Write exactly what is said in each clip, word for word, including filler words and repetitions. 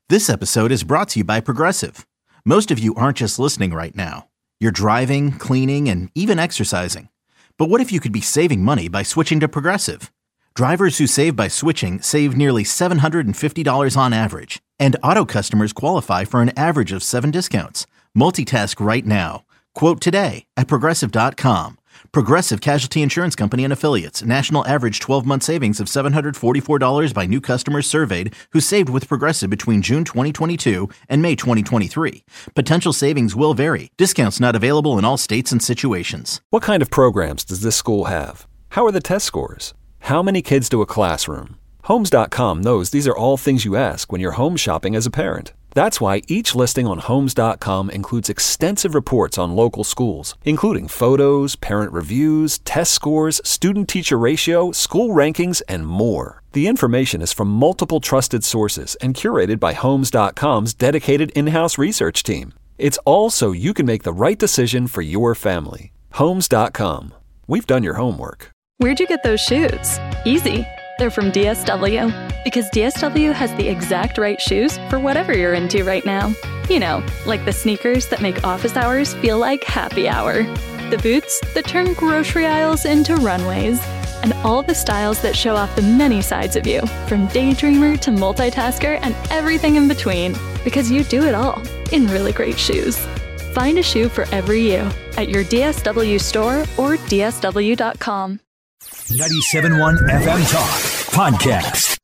This episode is brought to you by Progressive. Most of you aren't just listening right now. You're driving, cleaning, and even exercising. But what if you could be saving money by switching to Progressive? Drivers who save by switching save nearly seven hundred fifty dollars on average. And auto customers qualify for an average of seven discounts. Multitask right now. Quote today at Progressive dot com. Progressive Casualty Insurance Company and Affiliates. National average twelve-month savings of seven hundred forty-four dollars by new customers surveyed who saved with Progressive between June twenty twenty-two and May twenty twenty-three. Potential savings will vary. Discounts not available in all states and situations. What kind of programs does this school have? How are the test scores? How many kids do a classroom? Homes dot com knows these are all things you ask when you're home shopping as a parent. That's why each listing on Homes dot com includes extensive reports on local schools, including photos, parent reviews, test scores, student-teacher ratio, school rankings, and more. The information is from multiple trusted sources and curated by Homes dot com's dedicated in-house research team. It's all so you can make the right decision for your family. Homes dot com. We've done your homework. Where'd you get those shoes? Easy. They're from D S W. Because D S W has the exact right shoes for whatever you're into right now. You know, like the sneakers that make office hours feel like happy hour. The boots that turn grocery aisles into runways. And all the styles that show off the many sides of you, from daydreamer to multitasker and everything in between. Because you do it all in really great shoes. Find a shoe for every you at your D S W store or D S W dot com. ninety-seven point one F M Talk Podcast.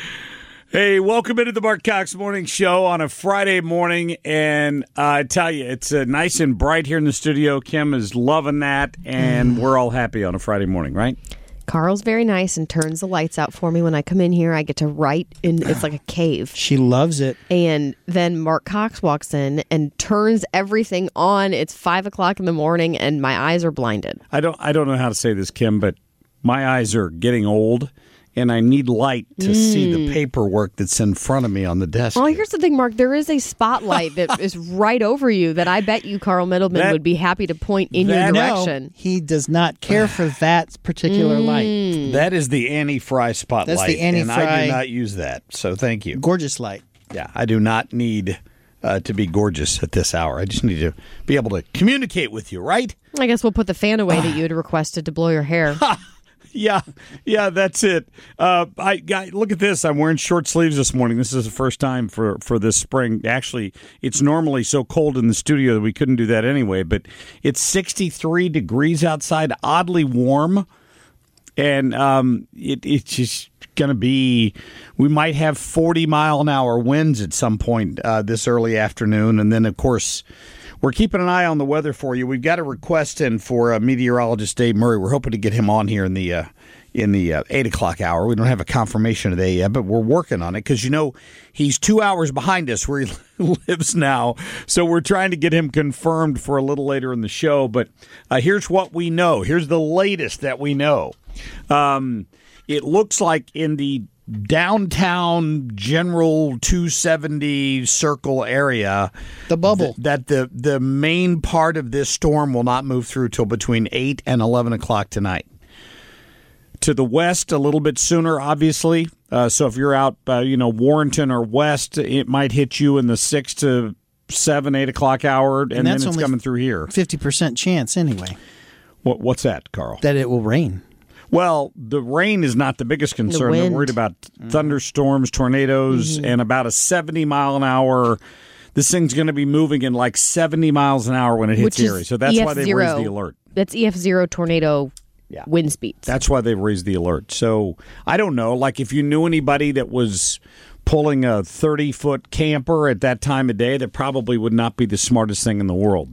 Hey, welcome into the Mark Cox Morning Show on a Friday morning. And uh, I tell you, it's uh, nice and bright here in the studio. Kim is loving that, and we're all happy on a Friday morning, right? Carl's very nice and turns the lights out for me when I come in here. I get to write in, it's like a cave. She loves it. And then Mark Cox walks in and turns everything on. It's five o'clock in the morning, and my eyes are blinded. I don't, I don't know how to say this, Kim, but my eyes are getting old, and I need light to mm. see the paperwork that's in front of me on the desk. Well, here's the thing, Mark. There is a spotlight that is right over you that I bet you Carl Middleman that, would be happy to point in your direction. No, he does not care for that particular mm. light. That is the Annie Fry spotlight. That's the Annie and Fry. I do not use that, so thank you. Gorgeous light. Yeah, I do not need uh, to be gorgeous at this hour. I just need to be able to communicate with you, right? I guess we'll put the fan away that you had requested to blow your hair. Yeah, yeah, that's it. Uh, I, I look at this. I'm wearing short sleeves this morning. This is the first time for, for this spring. Actually, it's normally so cold in the studio that we couldn't do that anyway. But it's sixty-three degrees outside, oddly warm, and um, it, it's just going to be. We might have forty mile an hour winds at some point uh, this early afternoon, and then of course. We're keeping an eye on the weather for you. We've got a request in for uh, meteorologist Dave Murray. We're hoping to get him on here in the uh, in the uh, eight o'clock hour. We don't have a confirmation today yet, but we're working on it because, you know, he's two hours behind us where he lives now. So we're trying to get him confirmed for a little later in the show. But uh, here's what we know. Here's the latest that we know. Um, it looks like in the downtown general two seventy circle area, the bubble, th- that the the main part of this storm will not move through till between eight and eleven o'clock tonight. To the west, a little bit sooner, obviously. Uh, so if you're out, uh, you know, Warrenton or west, it might hit you in the six to seven, eight o'clock hour, and, and then it's coming through here. Fifty percent chance, anyway. What what's that, Carl? That it will rain. Well, the rain is not the biggest concern. They're worried about thunderstorms, tornadoes, mm-hmm. and about a seventy mile an hour. This thing's going to be moving in like seventy miles an hour when it hits Erie. So that's E F why they raised the alert. That's E F zero tornado yeah. wind speeds. That's why they raised the alert. So I don't know. Like if you knew anybody that was pulling a thirty-foot camper at that time of day, that probably would not be the smartest thing in the world.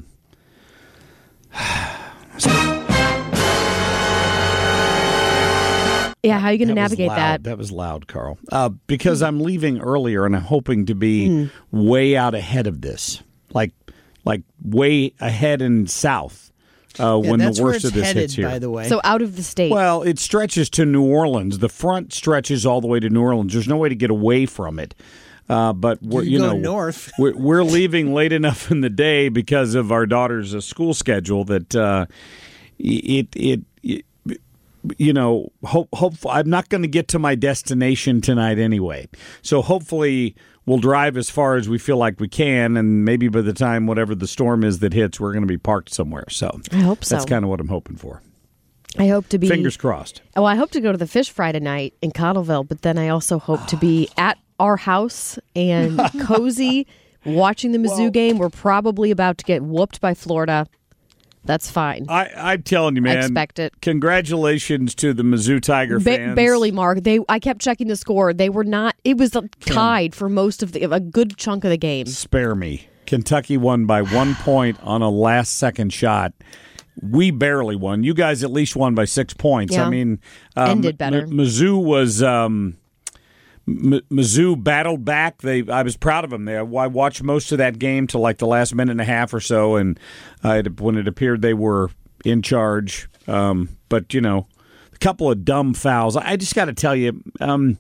Yeah, how are you going to that navigate that? That was loud, Carl. Uh, because I'm leaving earlier and I'm hoping to be mm. way out ahead of this, like like way ahead and south uh, yeah, when the worst of this headed, hits here. By the way, so out of the state. Well, it stretches to New Orleans. The front stretches all the way to New Orleans. There's no way to get away from it. Uh, but we're, you, you go know, north. we're, we're leaving late enough in the day because of our daughter's uh, school schedule that uh, it, it it you know hope hope I'm not going to get to my destination tonight anyway. So hopefully we'll drive as far as we feel like we can, and maybe by the time whatever the storm is that hits, we're going to be parked somewhere. So I hope so. That's kind of what I'm hoping for. I hope to be fingers crossed. Well, I hope to go to the Fish Fry tonight in Cottleville, but then I also hope to be at our house and cozy watching the Mizzou well, game. We're probably about to get whooped by Florida. That's fine. I, I'm telling you, man. I expect it. Congratulations to the Mizzou Tiger fans. Ba- barely, Mark. They. I kept checking the score. They were not. It was tied for most of the a good chunk of the game. Spare me. Kentucky won by one point on a last-second shot. We barely won. You guys at least won by six points. Yeah. I mean, um, ended better. M- Mizzou was. Um, M- Mizzou battled back. They, I was proud of them. They, I watched most of that game to like the last minute and a half or so, and uh, it, when it appeared they were in charge. Um, but you know, a couple of dumb fouls. I just got to tell you, um,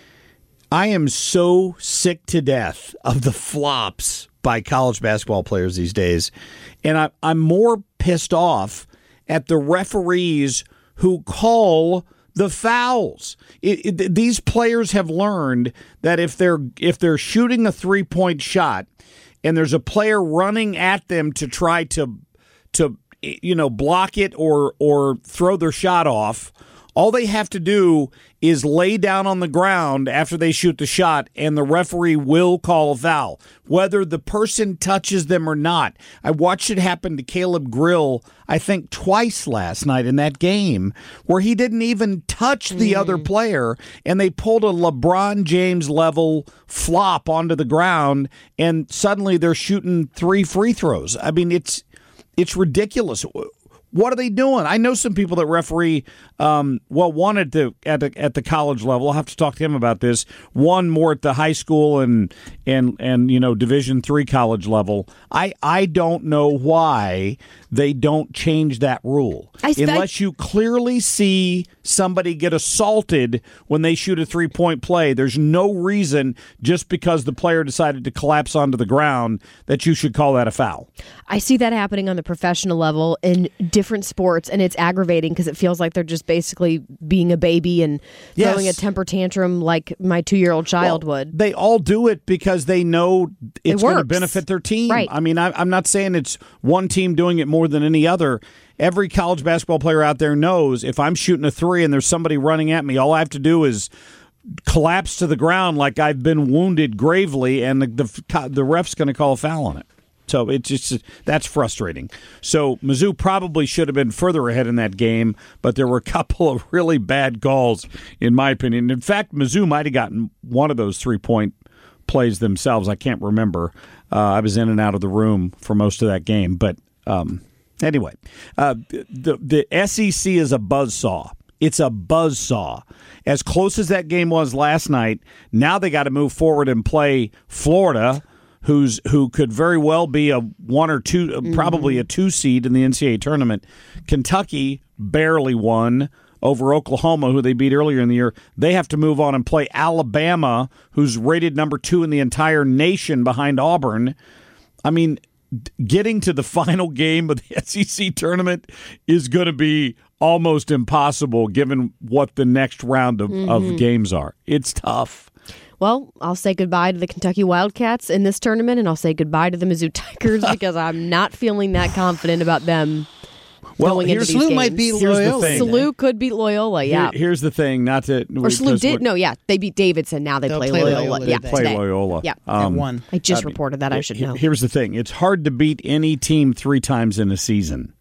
I am so sick to death of the flops by college basketball players these days, and I, I'm more pissed off at the referees who call the fouls. It, it, these players have learned that if they're if they're shooting a three-point shot and there's a player running at them to try to to you know block it or or throw their shot off, all they have to do is lay down on the ground after they shoot the shot, and the referee will call a foul, whether the person touches them or not. I watched it happen to Caleb Grill, I think, twice last night in that game, where he didn't even touch the mm. other player, and they pulled a LeBron James-level flop onto the ground, and suddenly they're shooting three free throws. I mean, it's it's ridiculous. What are they doing? I know some people that referee, um, well, one at the, at the at the college level. I'll have to talk to him about this. One more at the high school and and and you know Division three college level. I I don't know why they don't change that rule I, unless I, you clearly see somebody get assaulted when they shoot a three point play. There's no reason just because the player decided to collapse onto the ground that you should call that a foul. I see that happening on the professional level in different sports, and it's aggravating because it feels like they're just basically being a baby and yes. throwing a temper tantrum like my two-year-old child well, would. They all do it because they know it's it going to benefit their team. Right. I mean, I, I'm not saying it's one team doing it more than any other. Every college basketball player out there knows if I'm shooting a three and there's somebody running at me, all I have to do is collapse to the ground like I've been wounded gravely, and the the, the ref's going to call a foul on it. So it's just that's frustrating. So Mizzou probably should have been further ahead in that game, but there were a couple of really bad calls, in my opinion. In fact, Mizzou might have gotten one of those three-point plays themselves. I can't remember. Uh, I was in and out of the room for most of that game. But um, anyway, uh, the, the S E C is a buzzsaw. It's a buzzsaw. As close as that game was last night, now they got to move forward and play Florida, who's who could very well be a one or two, mm-hmm. probably a two seed in the N C double A tournament. Kentucky barely won over Oklahoma, who they beat earlier in the year. They have to move on and play Alabama, who's rated number two in the entire nation behind Auburn. I mean, getting to the final game of the S E C tournament is going to be almost impossible given what the next round of, mm-hmm. of games are. It's tough. Well, I'll say goodbye to the Kentucky Wildcats in this tournament, and I'll say goodbye to the Mizzou Tigers because I'm not feeling that confident about them well, going into these SLU games. might beat Here's Loyola. the thing. SLU could beat Loyola, yeah. Here, here's the thing, not to... Or SLU did, no, yeah. They beat Davidson, now they They'll play, play Loyola. Loyola yeah, today. play today. Loyola. Yeah. Um, At one. I just I mean, reported that, I should know. Here's the thing. It's hard to beat any team three times in a season.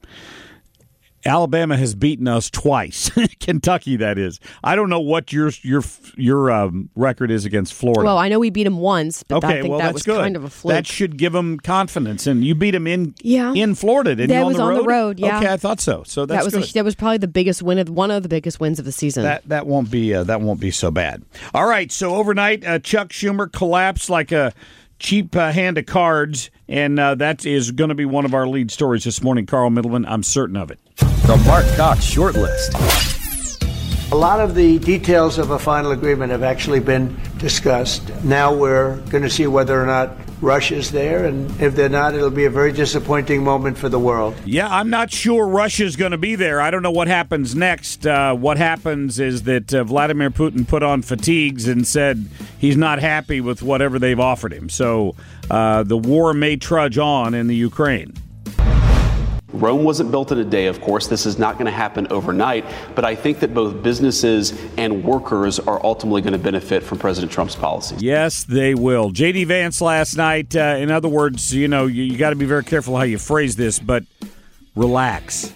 Alabama has beaten us twice. Kentucky, that is. I don't know what your your your um, record is against Florida. Well, I know we beat them once, but okay, I think well, that that's was good. kind of a fluke. That should give them confidence. And you beat them in yeah. in Florida, didn't that you? On was the on road? the road, yeah. Okay, I thought so. So that's that was good. A, that was probably the biggest win of one of the biggest wins of the season. That that won't be uh, that won't be so bad. All right. So overnight, uh, Chuck Schumer collapsed like a cheap uh, hand of cards, and uh, that is going to be one of our lead stories this morning. Carl Middleman, I'm certain of it. The Mark Cox Short List. A lot of the details of a final agreement have actually been discussed. Now we're going to see whether or not Russia's there, and if they're not, it'll be a very disappointing moment for the world. Yeah, I'm not sure Russia's going to be there. I don't know what happens next. Uh, what happens is that uh, Vladimir Putin put on fatigues and said he's not happy with whatever they've offered him. So uh, the war may trudge on in the Ukraine. Rome wasn't built in a day, of course. This is not going to happen overnight. But I think that both businesses and workers are ultimately going to benefit from President Trump's policies. Yes, they will. J D. Vance last night, uh, in other words, you know, you, you got to be very careful how you phrase this, but relax.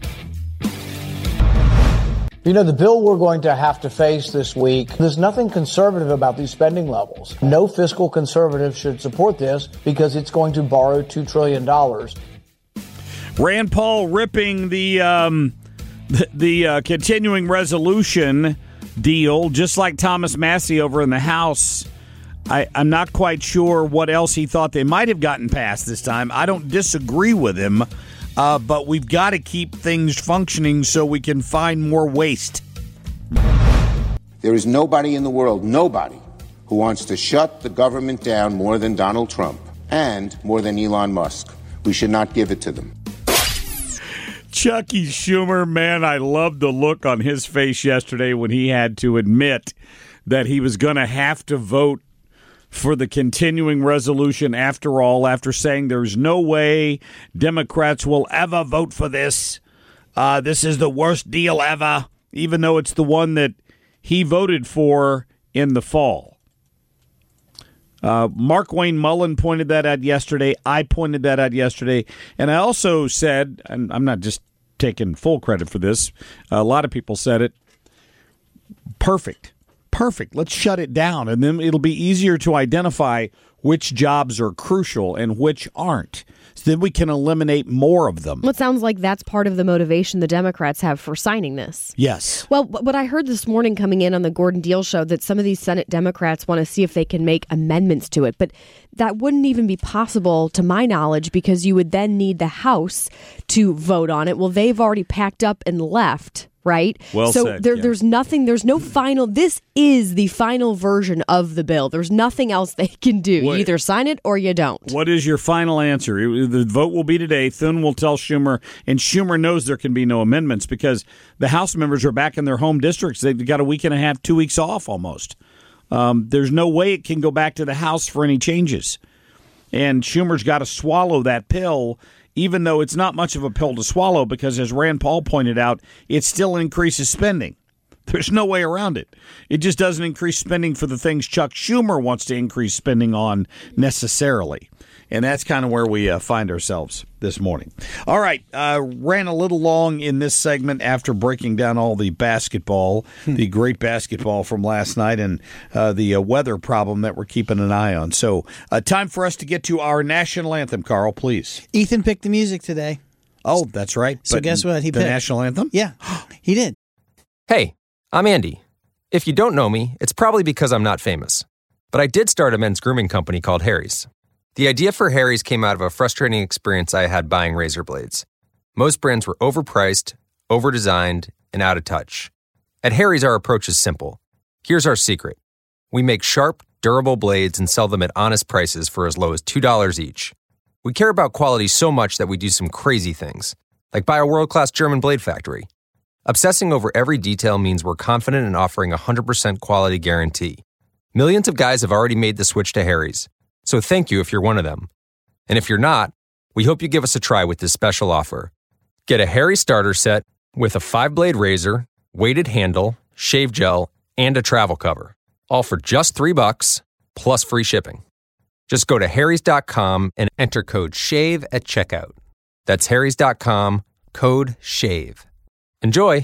You know, the bill we're going to have to face this week, there's nothing conservative about these spending levels. No fiscal conservative should support this because it's going to borrow two trillion dollars. Rand Paul ripping the um, the, the uh, continuing resolution deal, just like Thomas Massie over in the House. I, I'm not quite sure what else he thought they might have gotten past this time. I don't disagree with him, uh, but we've got to keep things functioning so we can find more waste. There is nobody in the world, nobody, who wants to shut the government down more than Donald Trump and more than Elon Musk. We should not give it to them. Chucky Schumer, man, I loved the look on his face yesterday when he had to admit that he was going to have to vote for the continuing resolution after all, after saying there's no way Democrats will ever vote for this. Uh, this is the worst deal ever, even though it's the one that he voted for in the fall. Uh, Mark Wayne Mullen pointed that out yesterday. I pointed that out yesterday. And I also said, and I'm not just taking full credit for this, a lot of people said it, perfect, perfect. Let's shut it down. And then it'll be easier to identify which jobs are crucial and which aren't. So then we can eliminate more of them. Well, it sounds like that's part of the motivation the Democrats have for signing this. Yes. Well, what I heard this morning coming in on the Gordon Deal show, that some of these Senate Democrats want to see if they can make amendments to it. But that wouldn't even be possible, to my knowledge, because you would then need the House to vote on it. Well, they've already packed up and left. Right? Well so said, there, yeah. there's nothing, there's no final, this is the final version of the bill. There's nothing else they can do. What, you either sign it or you don't. What is your final answer? The vote will be today. Thune will tell Schumer, and Schumer knows there can be no amendments because the House members are back in their home districts. They've got a week and a half, two weeks off almost. Um, there's no way it can go back to the House for any changes. And Schumer's got to swallow that pill, even though it's not much of a pill to swallow because, as Rand Paul pointed out, it still increases spending. There's no way around it. It just doesn't increase spending for the things Chuck Schumer wants to increase spending on necessarily. And that's kind of where we uh, find ourselves this morning. All right. Uh, ran a little long in this segment after breaking down all the basketball, the great basketball from last night, and uh, the uh, weather problem that we're keeping an eye on. So uh, time for us to get to our national anthem, Carl, please. Ethan picked the music today. Oh, that's right. So But guess what he the picked? national anthem? Yeah, he did. Hey, I'm Andy. If you don't know me, it's probably because I'm not famous. But I did start a men's grooming company called Harry's. The idea for Harry's came out of a frustrating experience I had buying razor blades. Most brands were overpriced, overdesigned, and out of touch. At Harry's, our approach is simple. Here's our secret. We make sharp, durable blades and sell them at honest prices for as low as two dollars each. We care about quality so much that we do some crazy things, like buy a world-class German blade factory. Obsessing over every detail means we're confident in offering a one hundred percent quality guarantee. Millions of guys have already made the switch to Harry's. So thank you if you're one of them. And if you're not, we hope you give us a try with this special offer. Get a Harry starter set with a five-blade razor, weighted handle, shave gel, and a travel cover. All for just three bucks, plus free shipping. Just go to harrys dot com and enter code SHAVE at checkout. That's harrys dot com, code SHAVE. Enjoy!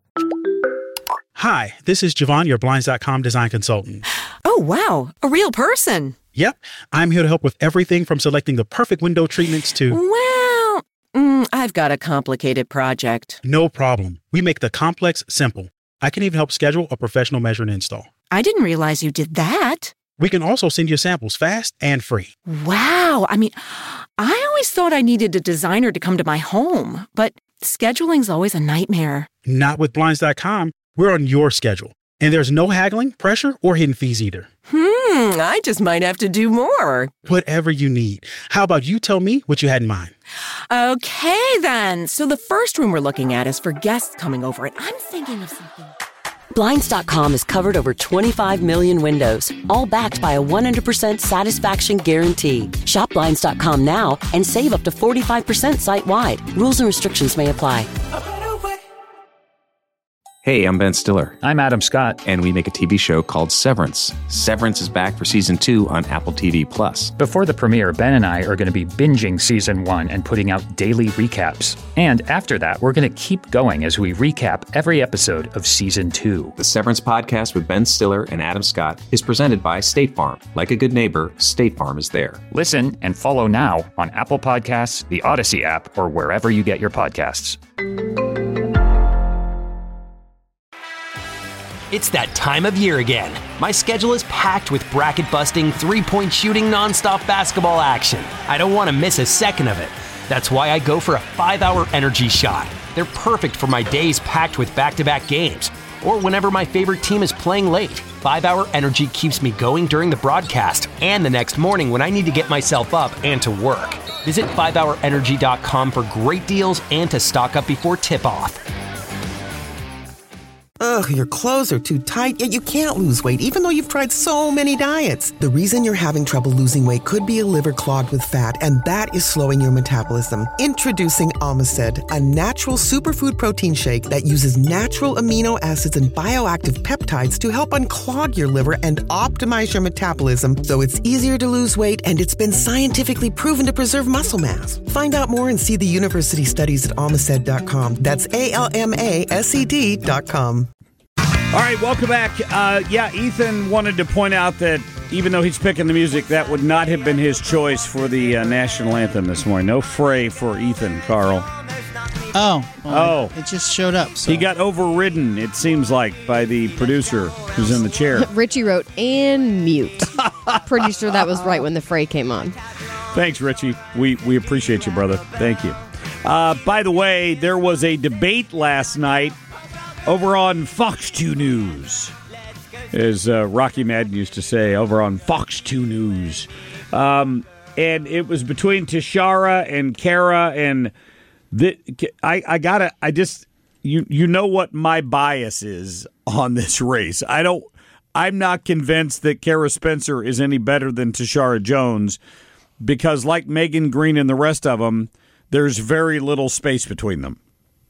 Hi, this is Javon, your Blinds dot com design consultant. Oh, wow, a real person. Yep, I'm here to help with everything from selecting the perfect window treatments to... Well, mm, I've got a complicated project. No problem. We make the complex simple. I can even help schedule a professional measure and install. I didn't realize you did that. We can also send you samples fast and free. Wow, I mean, I always thought I needed a designer to come to my home, but scheduling's always a nightmare. Not with Blinds dot com. We're on your schedule, and there's no haggling, pressure, or hidden fees either. Hmm, I just might have to do more. Whatever you need. How about you tell me what you had in mind? Okay, then. So the first room we're looking at is for guests coming over, and I'm thinking of something. Blinds dot com has covered over twenty-five million windows, all backed by a one hundred percent satisfaction guarantee. Shop Blinds dot com now and save up to forty-five percent site-wide. Rules and restrictions may apply. Hey, I'm Ben Stiller. I'm Adam Scott. And we make a T V show called Severance. Severance is back for season two on Apple T V Plus. Before the premiere, Ben and I are going to be binging season one and putting out daily recaps. And after that, we're going to keep going as we recap every episode of season two. The Severance podcast with Ben Stiller and Adam Scott is presented by State Farm. Like a good neighbor, State Farm is there. Listen and follow now on Apple Podcasts, the Odyssey app, or wherever you get your podcasts. It's that time of year again. My schedule is packed with bracket-busting, three-point shooting, nonstop basketball action. I don't want to miss a second of it. That's why I go for a five-hour energy shot. They're perfect for my days packed with back-to-back games, or whenever my favorite team is playing late. five-hour energy keeps me going during the broadcast and the next morning when I need to get myself up and to work. Visit five hour energy dot com for great deals and to stock up before tip-off. Ugh, your clothes are too tight, yet you can't lose weight even though you've tried so many diets. The reason you're having trouble losing weight could be a liver clogged with fat, and that is slowing your metabolism. Introducing Omicid, a natural superfood protein shake that uses natural amino acids and bioactive peptides to help unclog your liver and optimize your metabolism so it's easier to lose weight, and it's been scientifically proven to preserve muscle mass. Find out more and see the university studies at Omicid dot com. That's A L M A S E D dot com. All right, welcome back. Uh, yeah, Ethan wanted to point out that even though he's picking the music, that would not have been his choice for the uh, national anthem this morning. No fray for Ethan, Carl. Oh. Well, oh. It just showed up. So. He got overridden, it seems like, by the producer who's in the chair. Richie wrote, and mute. Pretty sure that was right when the fray came on. Thanks, Richie. We, we appreciate you, brother. Thank you. Uh, by the way, there was a debate last night over on Fox two News, as uh, Rocky Madden used to say, over on Fox two News. Um, and it was between Tashara and Kara, and the, I, I gotta, I just, you, you know what my bias is on this race. I don't, I'm not convinced that Kara Spencer is any better than Tashara Jones, because like Megan Green and the rest of them, there's very little space between them.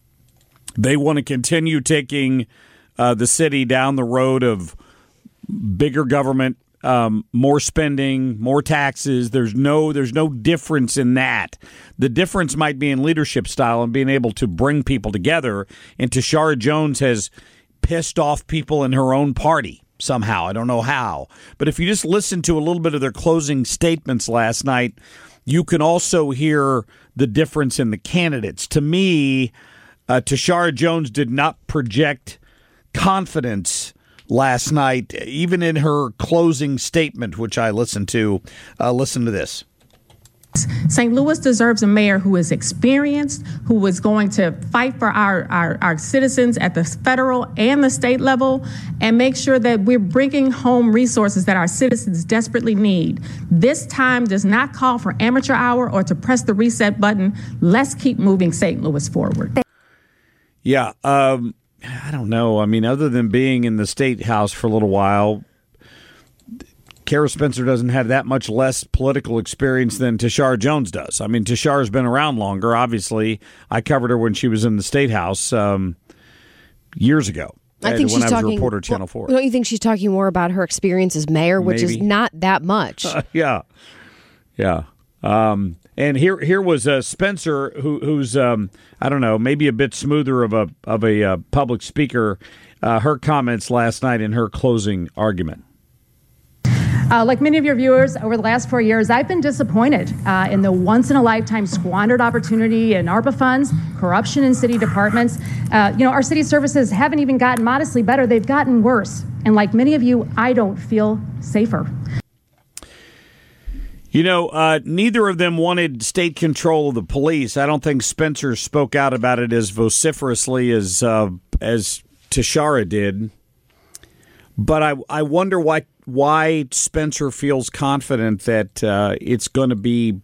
They want to continue taking uh, the city down the road of bigger government, um, more spending, more taxes. There's no, there's no difference in that. The difference might be in leadership style and being able to bring people together. And Tashara Jones has pissed off people in her own party somehow. I don't know how. But if you just listen to a little bit of their closing statements last night, you can also hear the difference in the candidates. To me, Uh, Tashara Jones did not project confidence last night, even in her closing statement, which I listened to. Uh, listen to this. Saint Louis deserves a mayor who is experienced, who is going to fight for our, our, our citizens at the federal and the state level, and make sure that we're bringing home resources that our citizens desperately need. This time does not call for amateur hour or to press the reset button. Let's keep moving Saint Louis forward. Yeah, um, I don't know. I mean, other than being in the State House for a little while, Kara Spencer doesn't have that much less political experience than Tashara Jones does. I mean, Tashara's been around longer, obviously. I covered her when she was in the State House um, years ago. I think when she's I was talking, a reporter at Channel four. Well, don't you think she's talking more about her experience as mayor, which Maybe. is not that much? Uh, yeah, yeah. Um, and here, here was uh, Spencer, who, who's um, I don't know, maybe a bit smoother of a of a uh, public speaker. Uh, her comments last night in her closing argument. Uh, like many of your viewers, over the last four years, I've been disappointed uh, in the once-in-a-lifetime squandered opportunity in ARPA funds, corruption in city departments. Uh, you know, our city services haven't even gotten modestly better; they've gotten worse. And like many of you, I don't feel safer. You know, uh, neither of them wanted state control of the police. I don't think Spencer spoke out about it as vociferously as uh, as Tashara did. But I, I wonder why why Spencer feels confident that uh, it's going to be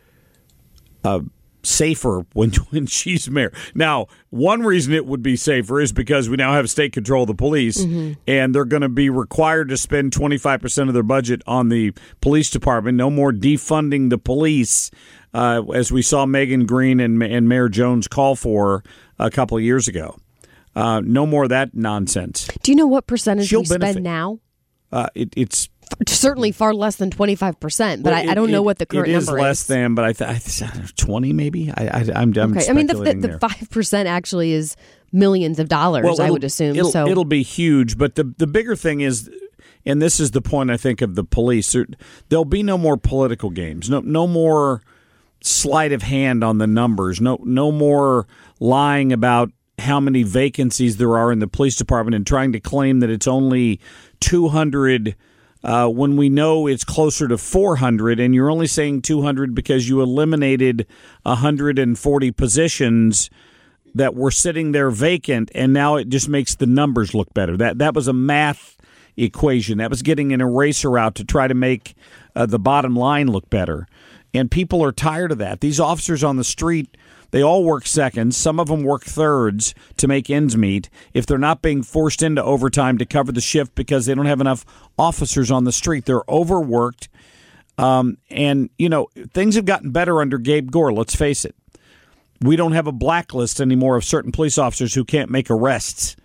uh, safer when when she's mayor. Now, one reason it would be safer is because we now have state control of the police, mm-hmm. and they're going to be required to spend twenty-five percent of their budget on the police department. No more defunding the police, uh, as we saw Megan Green and, and Mayor Jones call for a couple of years ago. Uh, no more of that nonsense. Do you know what percentage She'll we spend benefit. now? Uh, it, it's certainly far less than twenty-five percent, but well, I, I don't it, know what the current number is. It is less is. than, but I, th- I th- twenty maybe. I, I, I'm, I'm okay. I mean, the, the, the there. five percent actually is millions of dollars. Well, I would assume. It'll, so it'll be huge, but the the bigger thing is, and this is the point I think of the police. There, there'll be no more political games. No, no more sleight of hand on the numbers. No, no more lying about how many vacancies there are in the police department and trying to claim that it's only two hundred uh, when we know it's closer to four hundred, and you're only saying two hundred because you eliminated one hundred forty positions that were sitting there vacant, and now it just makes the numbers look better. That that was a math equation. That was getting an eraser out to try to make uh, the bottom line look better. And people are tired of that. These officers on the street, they all work seconds. Some of them work thirds to make ends meet. If they're not being forced into overtime to cover the shift because they don't have enough officers on the street, they're overworked. Um, and, you know, things have gotten better under Gabe Gore, let's face it. We don't have a blacklist anymore of certain police officers who can't make arrests.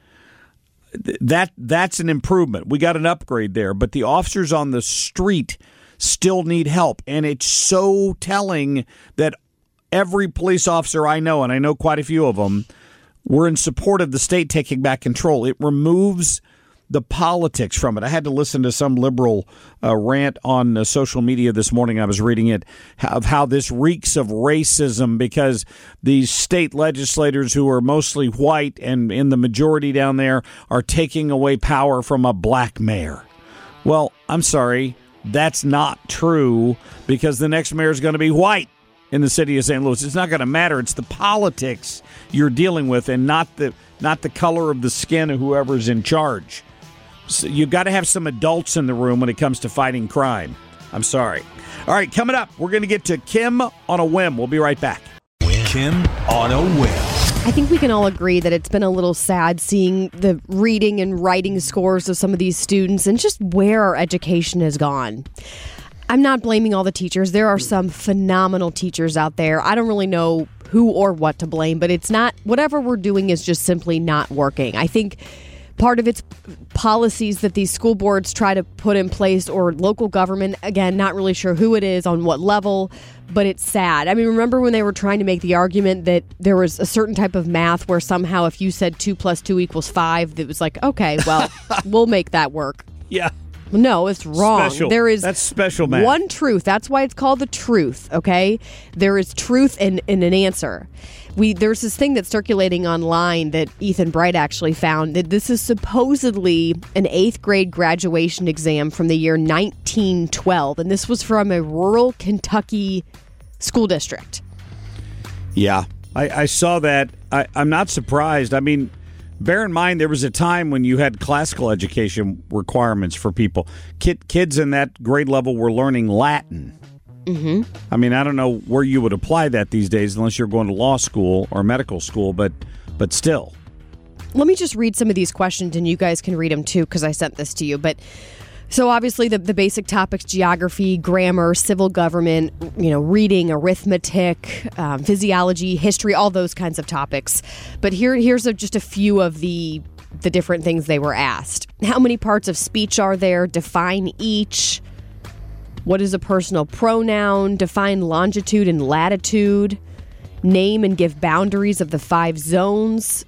That That's an improvement. We got an upgrade there. But the officers on the street still need help. And it's so telling that every police officer I know, and I know quite a few of them, were in support of the state taking back control. It removes the politics from it. I had to listen to some liberal uh, rant on uh, social media this morning. I was reading it, of how this reeks of racism because these state legislators who are mostly white and in the majority down there are taking away power from a black mayor. Well, I'm sorry. That's not true because the next mayor is going to be white in the city of Saint Louis. It's not going to matter. It's the politics you're dealing with and not the not the color of the skin of whoever's in charge. So you've got to have some adults in the room when it comes to fighting crime. I'm sorry. All right, coming up, we're going to get to Kim on a Whim. We'll be right back. Kim on a Whim. I think we can all agree that it's been a little sad seeing the reading and writing scores of some of these students and just where our education has gone. I'm not blaming all the teachers. There are some phenomenal teachers out there. I don't really know who or what to blame, but it's not, whatever we're doing is just simply not working. I think part of it's policies that these school boards try to put in place or local government, again, not really sure who it is, on what level, but it's sad. I mean, remember when they were trying to make the argument that there was a certain type of math where somehow if you said two plus two equals five, that was like, okay, well, we'll make that work. Yeah. No, it's wrong. Special. There is That's special math. One truth. That's why it's called the truth, okay? There is truth in, in an answer. We There's this thing that's circulating online that Ethan Bright actually found, that this is supposedly an eighth grade graduation exam from the year nineteen twelve, and this was from a rural Kentucky school district. Yeah, I, I saw that. I, I'm not surprised. I mean, bear in mind, there was a time when you had classical education requirements for people. Kid, kids in that grade level were learning Latin. Mm-hmm. I mean, I don't know where you would apply that these days unless you're going to law school or medical school, but but still. Let me just read some of these questions, and you guys can read them too, because I sent this to you. But so obviously the, the basic topics: geography, grammar, civil government, you know, reading, arithmetic, um, physiology, history, all those kinds of topics. But here here's a, just a few of the the different things they were asked. How many parts of speech are there? Define each. What is a personal pronoun? Define longitude and latitude. Name and give boundaries of the five zones.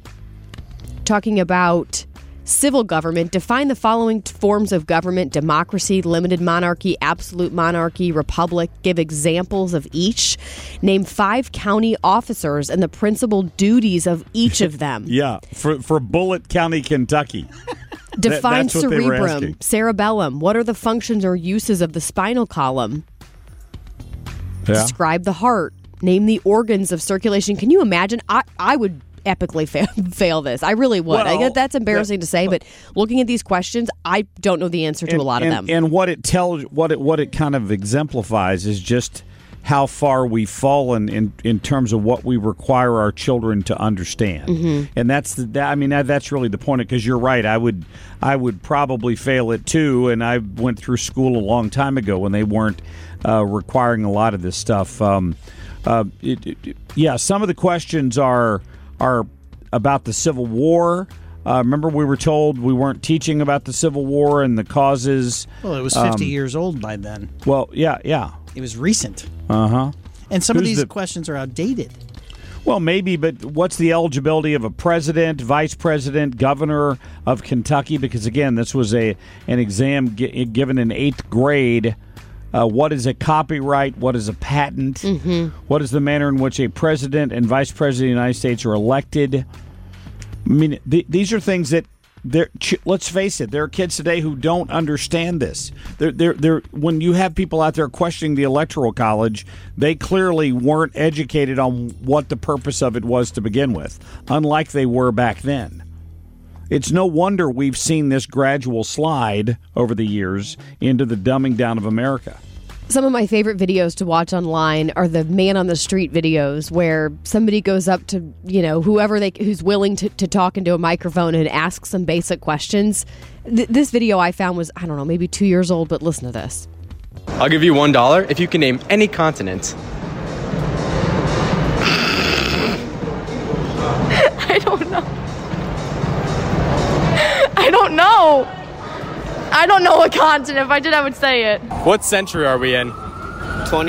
Talking about civil government, define the following forms of government: democracy, limited monarchy, absolute monarchy, republic. Give examples of each. Name five county officers and the principal duties of each of them. Yeah, for, for Bullitt County, Kentucky. Define That's what they were cerebrum, asking. cerebellum. What are the functions or uses of the spinal column? Yeah. Describe the heart. Name the organs of circulation. Can you imagine? I, I would epically fail, fail this. I really would. Well, I get that's embarrassing to say, but looking at these questions, I don't know the answer to and, a lot and, of them. And what it tells, what it what it kind of exemplifies is just how far we've fallen in, in terms of what we require our children to understand. Mhm. And that's the, that, I mean that, that's really the point, because you're right. I would I would probably fail it too, and I went through school a long time ago when they weren't uh, requiring a lot of this stuff. Um, uh, it, it, yeah, some of the questions are are about the Civil War. Uh, remember, we were told we weren't teaching about the Civil War and the causes. Well, it was fifty Um, years old by then. Well, yeah, yeah. It was recent. Uh-huh. And some of Who's these the- questions are outdated. Well, maybe, but what's the eligibility of a president, vice president, governor of Kentucky? Because, again, this was a an exam gi- given in eighth grade. Uh, what is a copyright? What is a patent? Mm-hmm. What is the manner in which a president and vice president of the United States are elected? I mean, th- these are things that, they're, ch- let's face it, there are kids today who don't understand this. They're, they're, they're, when you have people out there questioning the Electoral College, they clearly weren't educated on what the purpose of it was to begin with, unlike they were back then. It's no wonder we've seen this gradual slide over the years into the dumbing down of America. Some of my favorite videos to watch online are the man on the street videos where somebody goes up to, you know, whoever they who's willing to, to talk into a microphone and ask some basic questions. Th- this video I found was, I don't know, maybe two years old, but listen to this. I'll give you one dollar if you can name any continent. I don't know. I don't know. I don't know a continent. If I did, I would say it. What century are we in? twenty.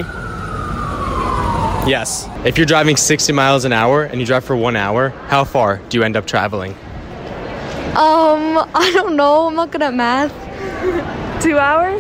Yes. If you're driving sixty miles an hour and you drive for one hour, how far do you end up traveling? Um, I don't know. I'm not good at math. Two hours?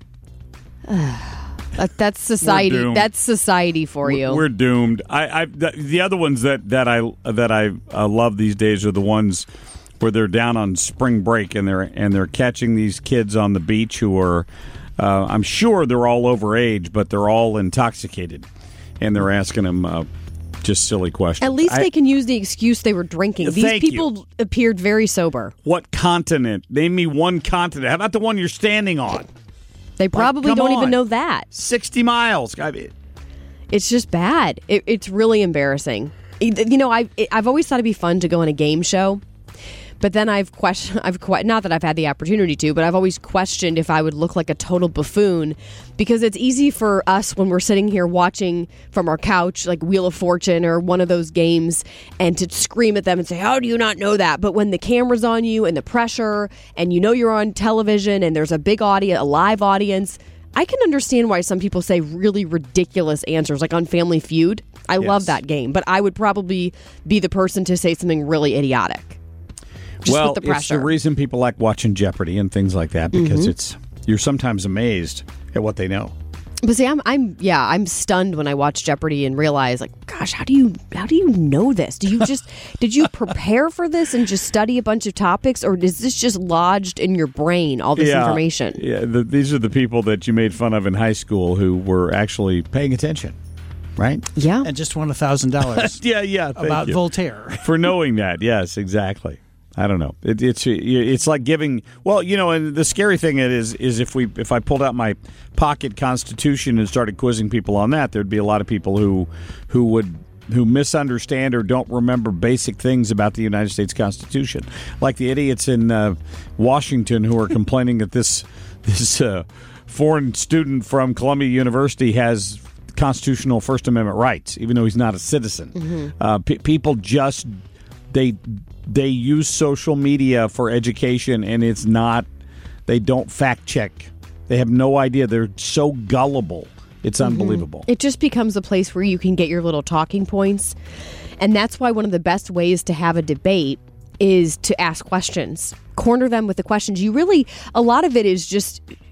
That, that's society. doomed. That's society for you. We're doomed. I, I the, the other ones that, that I that I uh, love these days are the ones where they're down on spring break and they're and they're catching these kids on the beach who are, uh, I'm sure they're all over age, but they're all intoxicated, and they're asking them uh, just silly questions. At least I- they can use the excuse they were drinking. These Thank people you. appeared very sober. What continent? Name me one continent. How about the one you're standing on? They probably come don't on. even know that. sixty miles. I mean, It's just bad. It, it's really embarrassing. You know, I've I've always thought it'd be fun to go on a game show, but then I've questioned. I've que- not that I've had the opportunity to, but I've always questioned if I would look like a total buffoon, because it's easy for us when we're sitting here watching from our couch, like Wheel of Fortune or one of those games, and to scream at them and say, "How do you not know that?" But when the camera's on you and the pressure, and you know you're on television and there's a big audience, a live audience, I can understand why some people say really ridiculous answers, like on Family Feud. I love that game, but I would probably be the person to say something really idiotic. Just well, with the it's the pressure. reason people like watching Jeopardy and things like that, because Mhm. it's you're sometimes amazed at what they know. But see, I'm, I'm, yeah, I'm stunned when I watch Jeopardy and realize, like, gosh, how do you, how do you know this? Do you just, did you prepare for this and just study a bunch of topics, or is this just lodged in your brain, all this yeah, information? Yeah, the, these are the people that you made fun of in high school who were actually paying attention, right? Yeah, and just won a thousand dollars. Yeah, yeah. thank About you. Voltaire. For knowing that, yes, exactly. I don't know. It, it's it's like giving. Well, you know, and the scary thing it is is if we if I pulled out my pocket Constitution and started quizzing people on that, there'd be a lot of people who who would who misunderstand or don't remember basic things about the United States Constitution, like the idiots in uh, Washington who are complaining that this this uh, foreign student from Columbia University has constitutional First Amendment rights, even though he's not a citizen. Mhm. Uh, pe people just they. They use social media for education, and it's not, they don't fact check. They have no idea. They're so gullible. It's unbelievable. It just becomes a place where you can get your little talking points. And that's why one of the best ways to have a debate is to ask questions. Corner them with the questions. You really, a lot of it is just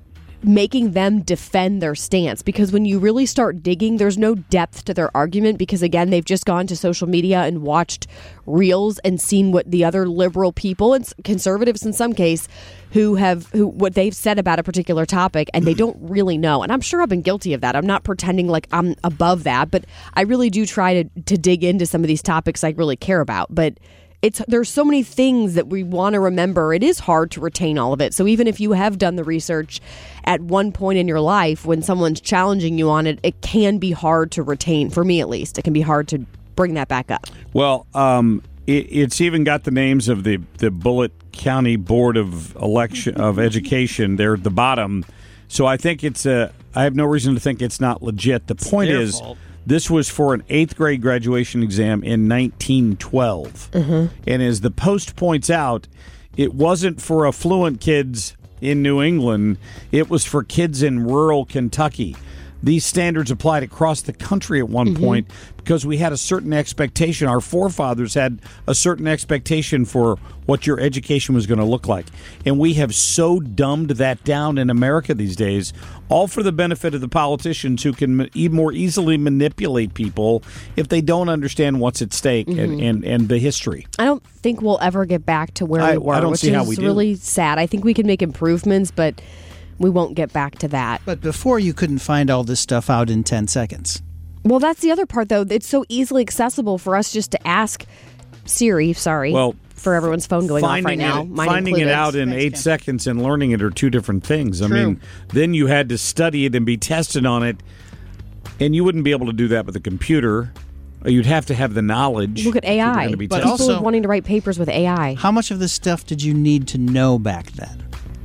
making them defend their stance, because when you really start digging, there's no depth to their argument, because again, they've just gone to social media and watched reels and seen what the other liberal people and conservatives in some case who have who what they've said about a particular topic, and they don't really know. And I'm sure I've been guilty of that. I'm not pretending like I'm above that, but I really do try to to dig into some of these topics I really care about. But It's there's so many things that we want to remember. It is hard to retain all of it. So even if you have done the research at one point in your life, when someone's challenging you on it, it can be hard to retain. For me, at least, it can be hard to bring that back up. Well, um, it, it's even got the names of the, the Bullitt County Board of Election of Education there at the bottom. So I think it's a. I have no reason to think it's not legit. The point is, fault. This was for an eighth grade graduation exam in nineteen twelve. Mm-hmm. And as the Post points out, it wasn't for affluent kids in New England. It was for kids in rural Kentucky. These standards applied across the country at one mm-hmm. point because we had a certain expectation. Our forefathers had a certain expectation for what your education was going to look like. And we have so dumbed that down in America these days, all for the benefit of the politicians who can more easily manipulate people if they don't understand what's at stake mm-hmm. and, and, and the history. I don't think we'll ever get back to where I, we were, I don't which see is how we do. really sad. I think we can make improvements, but we won't get back to that. But before, you couldn't find all this stuff out in ten seconds. Well, that's the other part, though. It's so easily accessible for us just to ask Siri, sorry, well, for everyone's phone going off right now. It, finding included. it out in eight seconds and learning it are two different things. True. I mean, then you had to study it and be tested on it, and you wouldn't be able to do that with a computer. You'd have to have the knowledge. Look at A I. Be but tested. also wanting to write papers with A I. How much of this stuff did you need to know back then?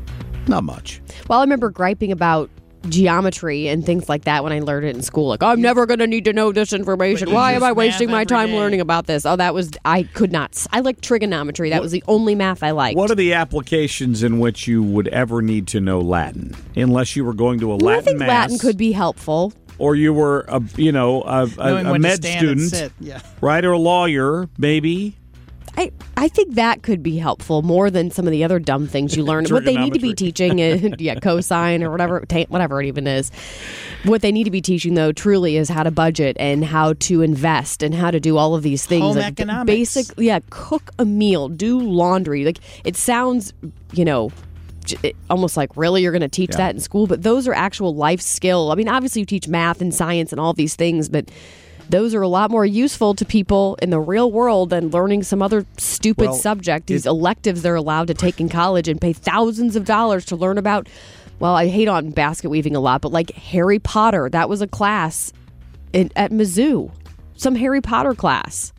Not much. Well, I remember griping about geometry and things like that when I learned it in school. Like, I'm never going to need to know this information. Why am I wasting my time day. learning about this? Oh, that was, I could not. I like trigonometry. That what, was the only math I liked. What are the applications in which you would ever need to know Latin? Unless you were going to a well, Latin I think mass. Latin could be helpful. Or you were, a, you know, a, a, a med student, yeah. right? Or a lawyer, maybe. I, I think that could be helpful more than some of the other dumb things you learn. What they need to be teaching, is, yeah, cosine or whatever, whatever it even is. What they need to be teaching, though, truly is how to budget and how to invest and how to do all of these things. Home like economics. Basic, yeah, cook a meal, do laundry. Like it sounds, you know, almost like, really, you're going to teach yeah. that in school? But those are actual life skill. I mean, obviously you teach math and science and all these things, but those are a lot more useful to people in the real world than learning some other stupid well, subject. These it, electives they're allowed to take in college and pay thousands of dollars to learn about. Well, I hate on basket weaving a lot, but like Harry Potter, that was a class in, at Mizzou. Some Harry Potter class.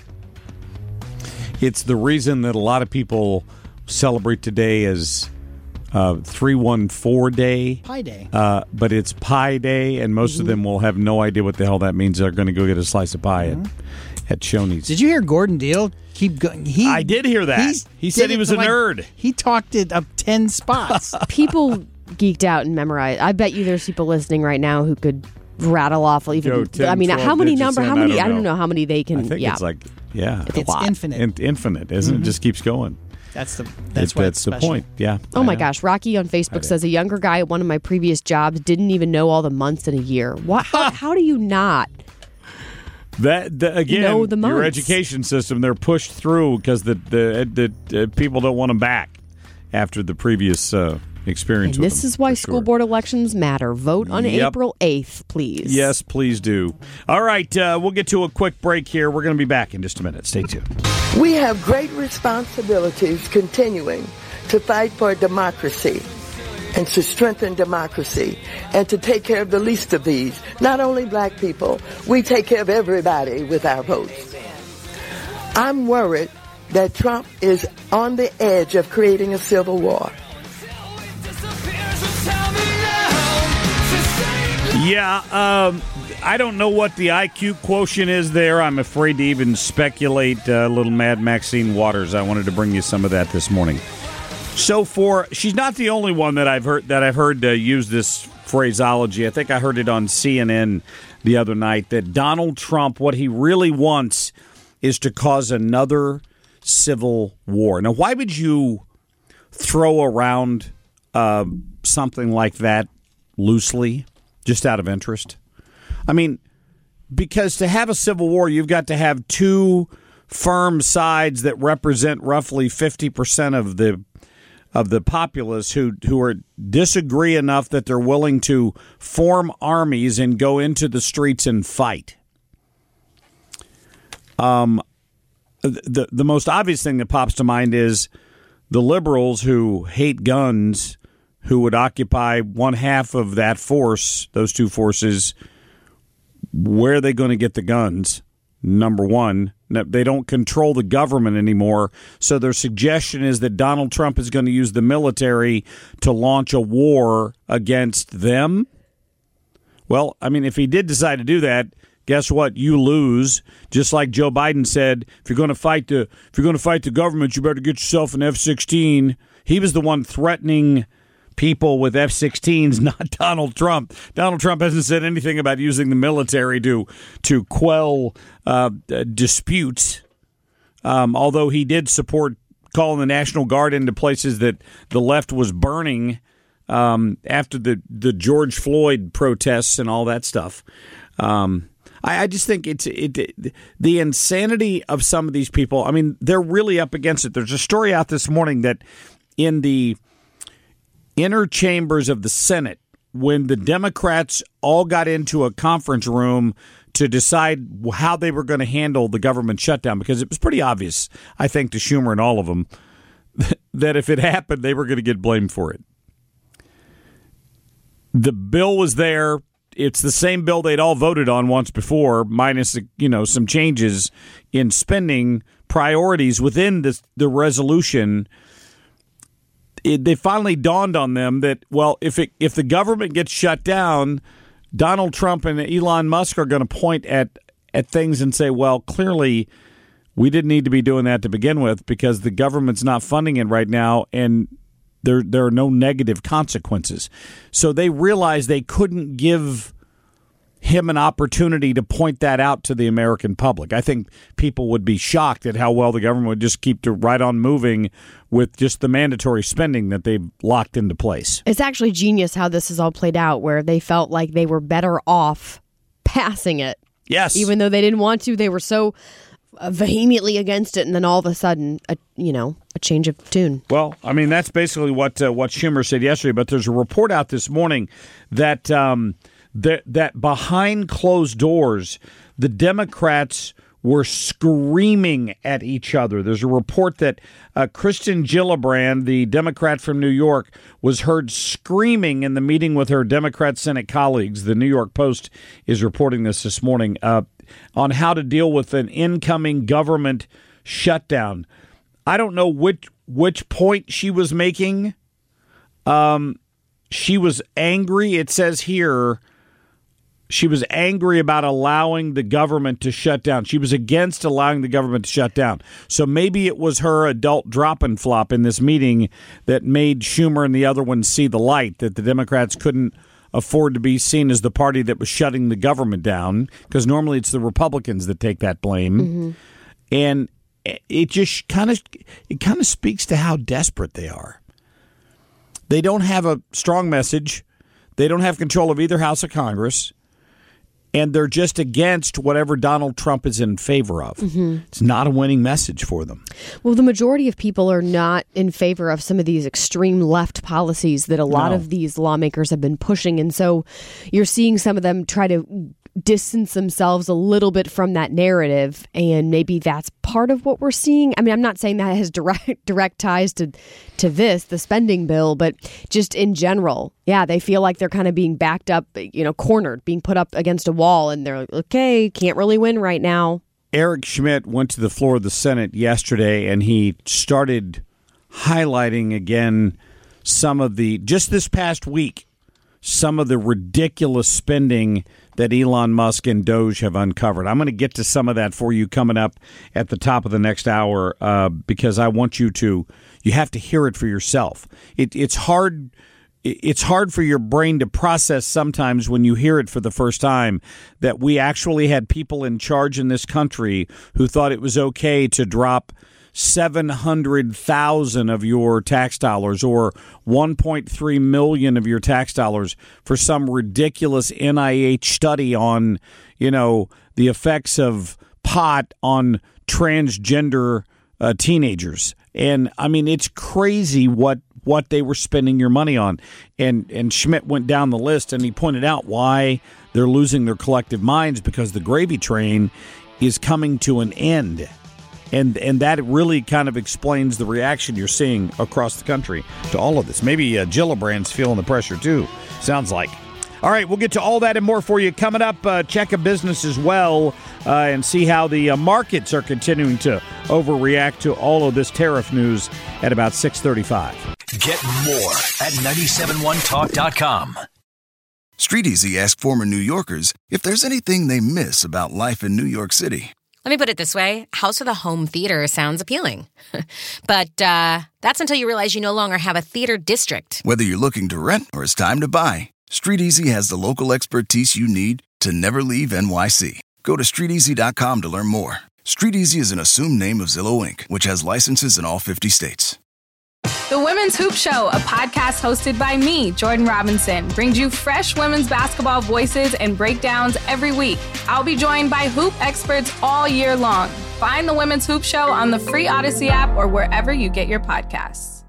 It's the reason that a lot of people celebrate today as Uh, three one four Day. Pi Day. Uh, but it's Pi Day, and most mm-hmm. of them will have no idea what the hell that means. They're going to go get a slice of pie mm-hmm. at, at Shoney's. Did you hear Gordon Deal keep going? He, I did hear that. He said he was a like, nerd. He talked it up ten spots. People geeked out and memorized. I bet you there's people listening right now who could rattle off even. Yo, ten, I mean, how many number? How many? I don't, I don't know how many they can. I think yeah. it's like yeah, it's, it's infinite. In, infinite, isn't mm-hmm. it? Just keeps going. That's the that's it, why that's it's the point. Yeah. Oh my gosh, Rocky on Facebook says a younger guy at one of my previous jobs didn't even know all the months in a year. What? How, how do you not? That the, again, know the months? Your education system, they're pushed through because the the, the uh, people don't want them back after the previous uh, experience. And with this them, is why school sure. board elections matter. Vote on yep. April eighth, please. Yes, please do. All right, uh, we'll get to a quick break here. We're going to be back in just a minute. Stay tuned. We have great responsibilities continuing to fight for democracy and to strengthen democracy and to take care of the least of these. Not only black people, we take care of everybody with our votes. I'm worried that Trump is on the edge of creating a civil war. Yeah, um, I don't know what the I Q quotient is there. I'm afraid to even speculate. Uh, little Mad Maxine Waters. I wanted to bring you some of that this morning. So for she's not the only one that I've heard that I've heard uh, use this phraseology. I think I heard it on C N N the other night that Donald Trump, what he really wants is to cause another civil war. Now, why would you throw around Uh, something like that loosely, just out of interest? I mean, because to have a civil war, you've got to have two firm sides that represent roughly fifty percent of the of the populace who who are disagree enough that they're willing to form armies and go into the streets and fight. Um, the the most obvious thing that pops to mind is the liberals who hate guns, who would occupy one half of that force, those two forces. Where are they going to get the guns? Number one, they don't control the government anymore. So their suggestion is that Donald Trump is going to use the military to launch a war against them. Well, I mean, if he did decide to do that, guess what? You lose. Just like Joe Biden said, if you're going to fight the if you're going to fight the government, you better get yourself an F sixteen. He was the one threatening people with F sixteens, not Donald Trump. Donald Trump hasn't said anything about using the military to to quell uh, disputes, um, although he did support calling the National Guard into places that the left was burning um, after the, the George Floyd protests and all that stuff. Um, I, I just think it's it, it, the insanity of some of these people. I mean, they're really up against it. There's a story out this morning that in the inner chambers of the Senate, when the Democrats all got into a conference room to decide how they were going to handle the government shutdown, because it was pretty obvious, I think, to Schumer and all of them, that if it happened, they were going to get blamed for it. The bill was there. It's the same bill they'd all voted on once before, minus, you know, some changes in spending priorities within the, the resolution. It, they finally dawned on them that, well, if it, if the government gets shut down, Donald Trump and Elon Musk are going to point at, at things and say, well, clearly we didn't need to be doing that to begin with because the government's not funding it right now and there there are no negative consequences. So they realized they couldn't give him an opportunity to point that out to the American public. I think people would be shocked at how well the government would just keep to right on moving with just the mandatory spending that they've locked into place. It's actually genius how this has all played out, where they felt like they were better off passing it. Yes. Even though they didn't want to, they were so vehemently against it, and then all of a sudden, a, you know, a change of tune. Well, I mean, that's basically what uh, what Schumer said yesterday, but there's a report out this morning that um, that, that behind closed doors, the Democrats were screaming at each other. There's a report that uh, Kristen Gillibrand, the Democrat from New York, was heard screaming in the meeting with her Democrat Senate colleagues. The New York Post is reporting this this morning uh, on how to deal with an incoming government shutdown. I don't know which which point she was making. Um, she was angry. It says here she was angry about allowing the government to shut down. She was against allowing the government to shut down. So maybe it was her adult drop and flop in this meeting that made Schumer and the other ones see the light, that the Democrats couldn't afford to be seen as the party that was shutting the government down, because normally it's the Republicans that take that blame. Mm-hmm. And it just kind of it kind of speaks to how desperate they are. They don't have a strong message. They don't have control of either house of Congress. And they're just against whatever Donald Trump is in favor of. Mm-hmm. It's not a winning message for them. Well, the majority of people are not in favor of some of these extreme left policies that a lot No. of these lawmakers have been pushing. And so you're seeing some of them try to distance themselves a little bit from that narrative. And maybe that's part of what we're seeing. I mean, I'm not saying that has direct direct ties to, to this, the spending bill, but just in general. Yeah, they feel like they're kind of being backed up, you know, cornered, being put up against a wall. And they're like, okay, can't really win right now. Eric Schmidt went to the floor of the Senate yesterday, and he started highlighting again some of the, just this past week, some of the ridiculous spending that Elon Musk and Doge have uncovered. I'm going to get to some of that for you coming up at the top of the next hour uh, because I want you to, you have to hear it for yourself. It, it's hard. It's hard for your brain to process sometimes when you hear it for the first time that we actually had people in charge in this country who thought it was okay to drop seven hundred thousand of your tax dollars or one point three million of your tax dollars for some ridiculous N I H study on, you know, the effects of pot on transgender uh, teenagers. And I mean, it's crazy what what they were spending your money on. And and Schmidt went down the list and he pointed out why they're losing their collective minds, because the gravy train is coming to an end. And and that really kind of explains the reaction you're seeing across the country to all of this. Maybe uh, Gillibrand's feeling the pressure too, sounds like. All right, we'll get to all that and more for you. Coming up, uh, check a business as well uh, and see how the uh, markets are continuing to overreact to all of this tariff news at about six thirty-five. Get more at nine seven one talk dot com. StreetEasy asked former New Yorkers if there's anything they miss about life in New York City. Let me put it this way. House with a home theater sounds appealing. But uh, that's until you realize you no longer have a theater district. Whether you're looking to rent or it's time to buy, StreetEasy has the local expertise you need to never leave N Y C. Go to street easy dot com to learn more. StreetEasy is an assumed name of Zillow Incorporated, which has licenses in all fifty states. The Women's Hoop Show, a podcast hosted by me, Jordan Robinson, brings you fresh women's basketball voices and breakdowns every week. I'll be joined by hoop experts all year long. Find the Women's Hoop Show on the free Odyssey app or wherever you get your podcasts.